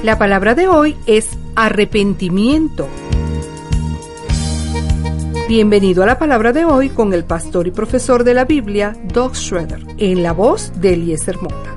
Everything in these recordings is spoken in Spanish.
La palabra de hoy es arrepentimiento. Bienvenido a la palabra de hoy con el pastor y profesor de la Biblia, Doug Schroeder, en la voz de Eliezer Mota.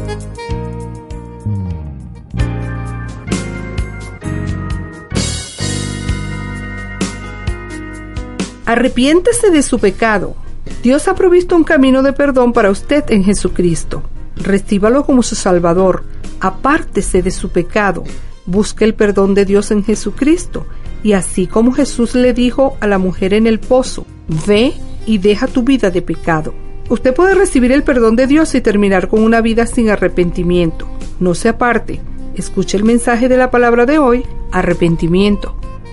Arrepiéntese de su pecado. Dios ha provisto un camino de perdón para usted en Jesucristo. Recíbalo como su Salvador. Apártese de su pecado. Busque el perdón de Dios en Jesucristo. Y así como Jesús le dijo a la mujer en el pozo, ve y deja tu vida de pecado. Usted puede recibir el perdón de Dios y terminar con una vida sin arrepentimiento. No se aparte. Escuche el mensaje de la palabra de hoy, arrepentimiento.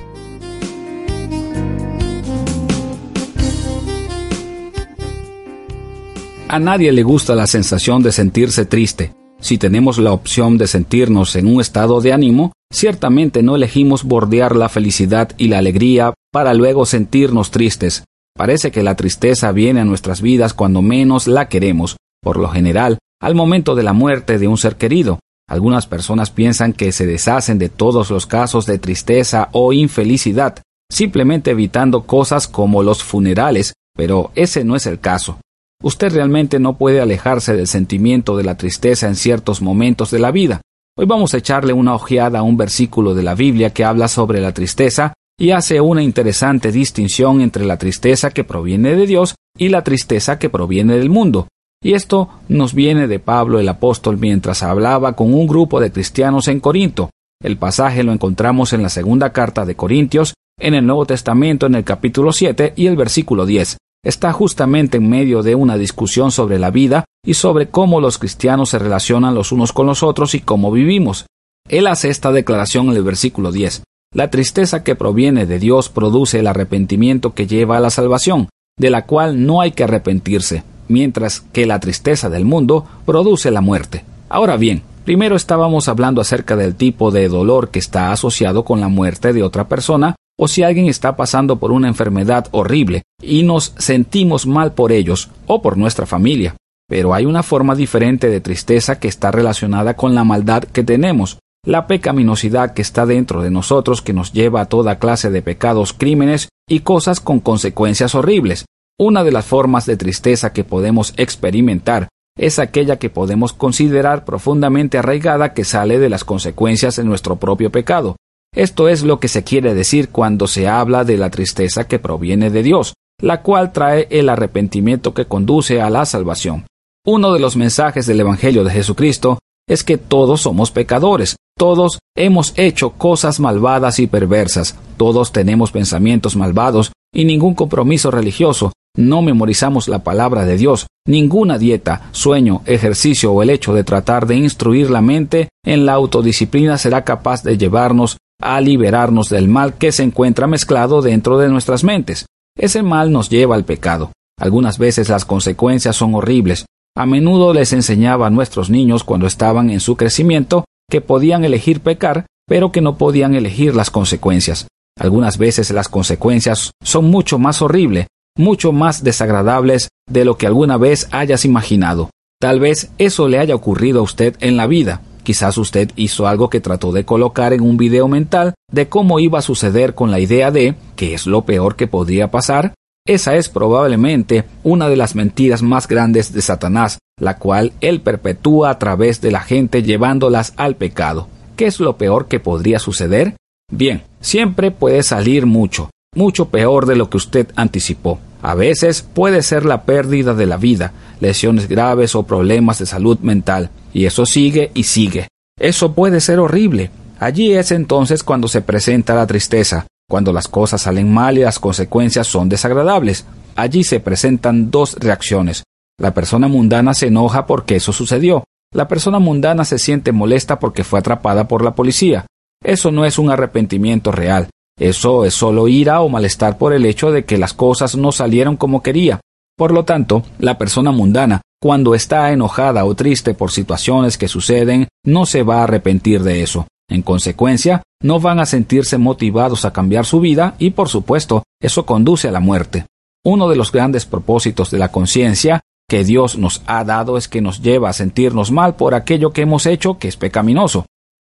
A nadie le gusta la sensación de sentirse triste. Si tenemos la opción de sentirnos en un estado de ánimo, ciertamente no elegimos bordear la felicidad y la alegría para luego sentirnos tristes. Parece que la tristeza viene a nuestras vidas cuando menos la queremos, por lo general, al momento de la muerte de un ser querido. Algunas personas piensan que se deshacen de todos los casos de tristeza o infelicidad, simplemente evitando cosas como los funerales, pero ese no es el caso. Usted realmente no puede alejarse del sentimiento de la tristeza en ciertos momentos de la vida. Hoy vamos a echarle una ojeada a un versículo de la Biblia que habla sobre la tristeza y hace una interesante distinción entre la tristeza que proviene de Dios y la tristeza que proviene del mundo. Y esto nos viene de Pablo el apóstol mientras hablaba con un grupo de cristianos en Corinto. El pasaje lo encontramos en la segunda carta de Corintios, en el Nuevo Testamento en el capítulo 7 y el versículo 10. Está justamente en medio de una discusión sobre la vida y sobre cómo los cristianos se relacionan los unos con los otros y cómo vivimos. Él hace esta declaración en el versículo 10. La tristeza que proviene de Dios produce el arrepentimiento que lleva a la salvación, de la cual no hay que arrepentirse, mientras que la tristeza del mundo produce la muerte. Ahora bien, primero estábamos hablando acerca del tipo de dolor que está asociado con la muerte de otra persona, o si alguien está pasando por una enfermedad horrible y nos sentimos mal por ellos o por nuestra familia. Pero hay una forma diferente de tristeza que está relacionada con la maldad que tenemos, la pecaminosidad que está dentro de nosotros que nos lleva a toda clase de pecados, crímenes y cosas con consecuencias horribles. Una de las formas de tristeza que podemos experimentar es aquella que podemos considerar profundamente arraigada que sale de las consecuencias de nuestro propio pecado. Esto es lo que se quiere decir cuando se habla de la tristeza que proviene de Dios, la cual trae el arrepentimiento que conduce a la salvación. Uno de los mensajes del Evangelio de Jesucristo es que todos somos pecadores, todos hemos hecho cosas malvadas y perversas, todos tenemos pensamientos malvados y ningún compromiso religioso, no memorizamos la palabra de Dios, ninguna dieta, sueño, ejercicio o el hecho de tratar de instruir la mente en la autodisciplina será capaz de llevarnos a liberarnos del mal que se encuentra mezclado dentro de nuestras mentes. Ese mal nos lleva al pecado. Algunas veces las consecuencias son horribles. A menudo les enseñaba a nuestros niños cuando estaban en su crecimiento que podían elegir pecar, pero que no podían elegir las consecuencias. Algunas veces las consecuencias son mucho más horribles, mucho más desagradables de lo que alguna vez hayas imaginado. Tal vez eso le haya ocurrido a usted en la vida. Quizás usted hizo algo que trató de colocar en un video mental de cómo iba a suceder con la idea de ¿qué es lo peor que podría pasar? Esa es probablemente una de las mentiras más grandes de Satanás, la cual él perpetúa a través de la gente llevándolas al pecado. ¿Qué es lo peor que podría suceder? Bien, siempre puede salir mucho peor de lo que usted anticipó. A veces puede ser la pérdida de la vida, lesiones graves o problemas de salud mental. Y eso sigue y sigue. Eso puede ser horrible. Allí es entonces cuando se presenta la tristeza, cuando las cosas salen mal y las consecuencias son desagradables. Allí se presentan dos reacciones. La persona mundana se enoja porque eso sucedió. La persona mundana se siente molesta porque fue atrapada por la policía. Eso no es un arrepentimiento real. Eso es solo ira o malestar por el hecho de que las cosas no salieron como quería. Por lo tanto, la persona mundana, cuando está enojada o triste por situaciones que suceden, no se va a arrepentir de eso. En consecuencia, no van a sentirse motivados a cambiar su vida y, por supuesto, eso conduce a la muerte. Uno de los grandes propósitos de la conciencia que Dios nos ha dado es que nos lleva a sentirnos mal por aquello que hemos hecho que es pecaminoso.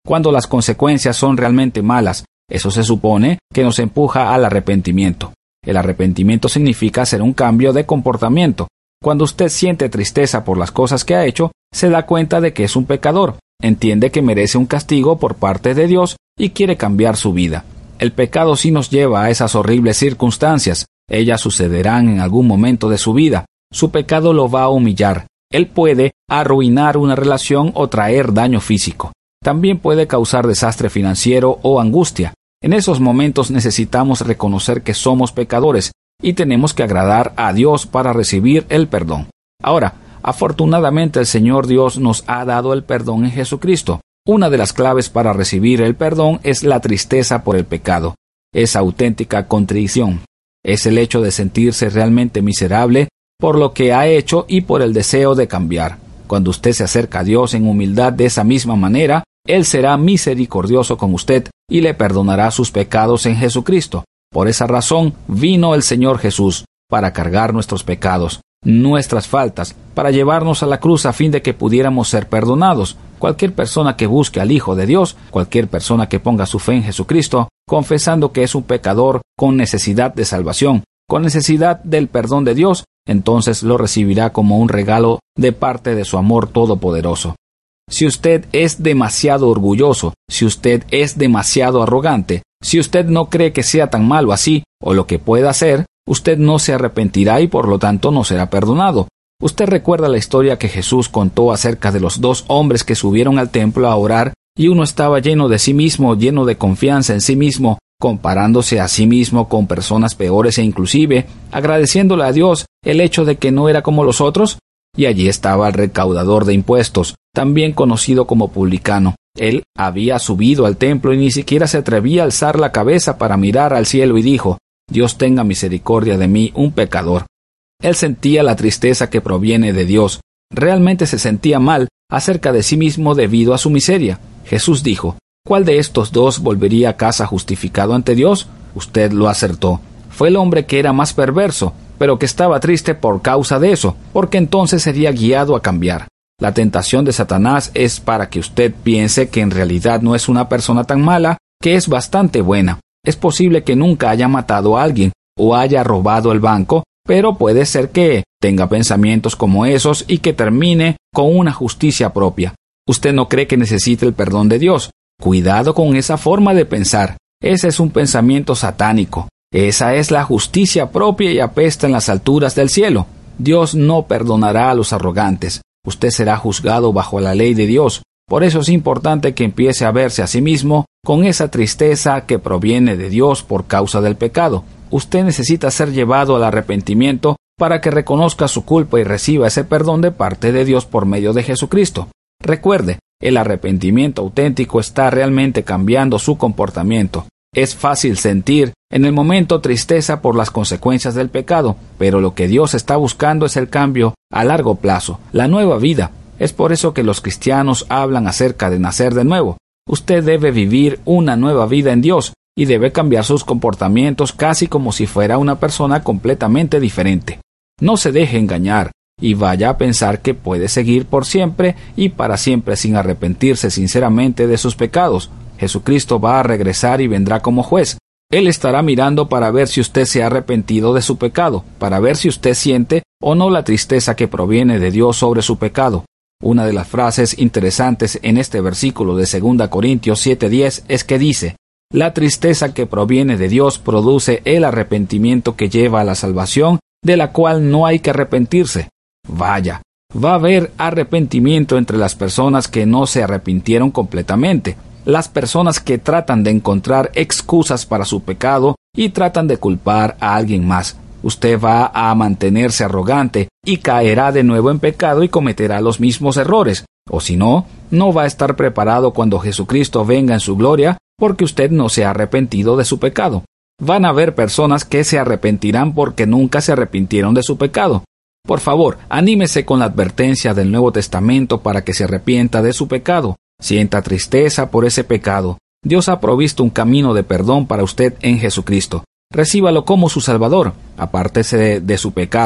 cuando las consecuencias son realmente malas. Eso se supone que nos empuja al arrepentimiento. El arrepentimiento significa hacer un cambio de comportamiento. Cuando usted siente tristeza por las cosas que ha hecho, se da cuenta de que es un pecador, entiende que merece un castigo por parte de Dios y quiere cambiar su vida. El pecado sí nos lleva a esas horribles circunstancias. Ellas sucederán en algún momento de su vida. Su pecado lo va a humillar. Él puede arruinar una relación o traer daño físico. También puede causar desastre financiero o angustia. En esos momentos necesitamos reconocer que somos pecadores y tenemos que agradar a Dios para recibir el perdón. Ahora, afortunadamente el Señor Dios nos ha dado el perdón en Jesucristo. Una de las claves para recibir el perdón es la tristeza por el pecado. Es auténtica contrición. Es el hecho de sentirse realmente miserable por lo que ha hecho y por el deseo de cambiar. Cuando usted se acerca a Dios en humildad de esa misma manera, Él será misericordioso con usted y le perdonará sus pecados en Jesucristo. Por esa razón vino el Señor Jesús, para cargar nuestros pecados, nuestras faltas, para llevarnos a la cruz a fin de que pudiéramos ser perdonados. Cualquier persona que busque al Hijo de Dios, cualquier persona que ponga su fe en Jesucristo, confesando que es un pecador con necesidad de salvación, con necesidad del perdón de Dios, entonces lo recibirá como un regalo de parte de su amor todopoderoso. Si usted es demasiado orgulloso, si usted es demasiado arrogante, si usted no cree que sea tan malo así o lo que pueda hacer, usted no se arrepentirá y por lo tanto no será perdonado. Usted recuerda la historia que Jesús contó acerca de los dos hombres que subieron al templo a orar y uno estaba lleno de sí mismo, lleno de confianza en sí mismo, comparándose a sí mismo con personas peores e inclusive agradeciéndole a Dios el hecho de que no era como los otros. Y allí estaba el recaudador de impuestos, también conocido como publicano. Él había subido al templo y ni siquiera se atrevía a alzar la cabeza para mirar al cielo y dijo: Dios tenga misericordia de mí, un pecador. Él sentía la tristeza que proviene de Dios. Realmente se sentía mal acerca de sí mismo debido a su miseria. Jesús dijo: ¿Cuál de estos dos volvería a casa justificado ante Dios? Usted lo acertó. Fue el hombre que era más perverso, pero que estaba triste por causa de eso, porque entonces sería guiado a cambiar. La tentación de Satanás es para que usted piense que en realidad no es una persona tan mala, que es bastante buena. Es posible que nunca haya matado a alguien o haya robado el banco, pero puede ser que tenga pensamientos como esos y que termine con una justicia propia. Usted no cree que necesite el perdón de Dios. Cuidado con esa forma de pensar. Ese es un pensamiento satánico. Esa es la justicia propia y apesta en las alturas del cielo. Dios no perdonará a los arrogantes. Usted será juzgado bajo la ley de Dios. Por eso es importante que empiece a verse a sí mismo con esa tristeza que proviene de Dios por causa del pecado. Usted necesita ser llevado al arrepentimiento para que reconozca su culpa y reciba ese perdón de parte de Dios por medio de Jesucristo. Recuerde, el arrepentimiento auténtico está realmente cambiando su comportamiento. Es fácil sentir en el momento tristeza por las consecuencias del pecado, pero lo que Dios está buscando es el cambio a largo plazo, la nueva vida. Es por eso que los cristianos hablan acerca de nacer de nuevo. Usted debe vivir una nueva vida en Dios y debe cambiar sus comportamientos casi como si fuera una persona completamente diferente. No se deje engañar y vaya a pensar que puede seguir por siempre y para siempre sin arrepentirse sinceramente de sus pecados. Jesucristo va a regresar y vendrá como juez. Él estará mirando para ver si usted se ha arrepentido de su pecado, para ver si usted siente o no la tristeza que proviene de Dios sobre su pecado. Una de las frases interesantes en este versículo de 2 Corintios 7:10 es que dice: la tristeza que proviene de Dios produce el arrepentimiento que lleva a la salvación, de la cual no hay que arrepentirse. Vaya, va a haber arrepentimiento entre las personas que no se arrepintieron completamente. Las personas que tratan de encontrar excusas para su pecado y tratan de culpar a alguien más. Usted va a mantenerse arrogante y caerá de nuevo en pecado y cometerá los mismos errores. O si no, no va a estar preparado cuando Jesucristo venga en su gloria porque usted no se ha arrepentido de su pecado. Van a haber personas que se arrepentirán porque nunca se arrepintieron de su pecado. Por favor, anímese con la advertencia del Nuevo Testamento para que se arrepienta de su pecado. Sienta tristeza por ese pecado. Dios ha provisto un camino de perdón para usted en Jesucristo. Recíbalo como su Salvador. Apártese de su pecado.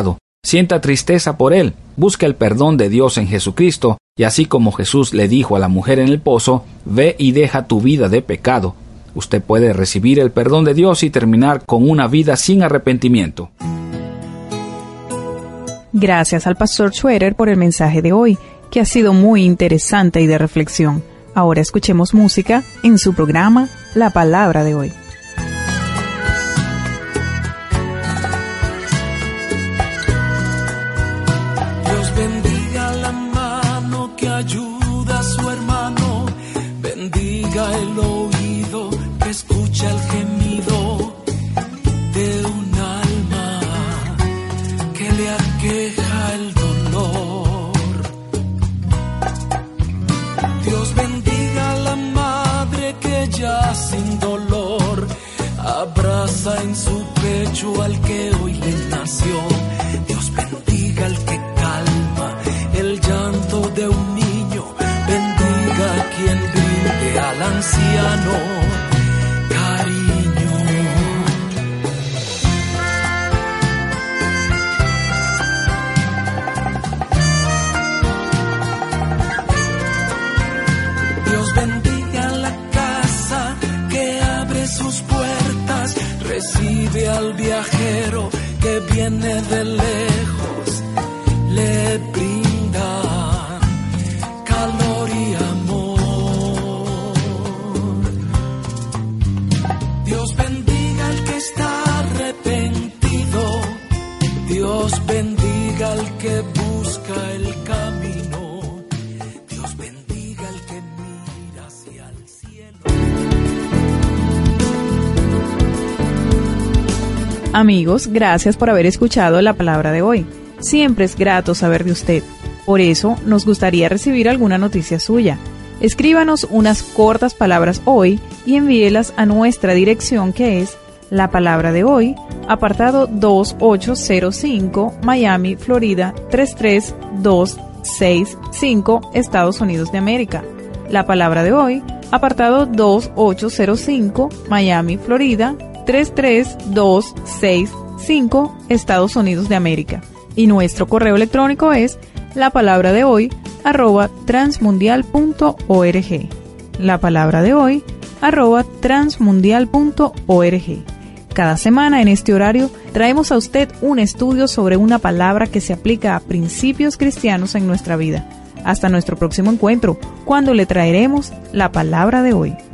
Sienta tristeza por él, busca el perdón de Dios en Jesucristo, y así como Jesús le dijo a la mujer en el pozo, ve y deja tu vida de pecado. Usted puede recibir el perdón de Dios y terminar con una vida sin arrepentimiento. Gracias al pastor Schroeder por el mensaje de hoy, que ha sido muy interesante y de reflexión. Ahora escuchemos música en su programa La Palabra de Hoy. Dios bendiga la mano que ayuda a su hermano, bendiga el oído que escucha el gemido de un alma que le aqueja el dolor. Dios bendiga a la madre que ya sin dolor abraza en su pecho al que hoy le nació. Dios bendiga al que calma el llanto de un niño, bendiga a quien brinde al anciano cariño. Dios bendiga la casa que abre sus puertas, recibe al viajero que viene de lejos, le brinda calor y amor. Dios bendiga al que está arrepentido, Dios bendiga al que busca el camino, Dios bendiga al que mira hacia el cielo. Amigos, gracias por haber escuchado la palabra de hoy. Siempre es grato saber de usted. Por eso, nos gustaría recibir alguna noticia suya. Escríbanos unas cortas palabras hoy y envíelas a nuestra dirección, que es La Palabra de Hoy, apartado 2805, Miami, Florida 33265, Estados Unidos de América. La Palabra de Hoy, apartado 2805, Miami, Florida 33265, Estados Unidos de América. Y nuestro correo electrónico es lapalabradehoy@transmundial.org. lapalabradehoy@transmundial.org. Cada semana en este horario traemos a usted un estudio sobre una palabra que se aplica a principios cristianos en nuestra vida. Hasta nuestro próximo encuentro, cuando le traeremos la palabra de hoy.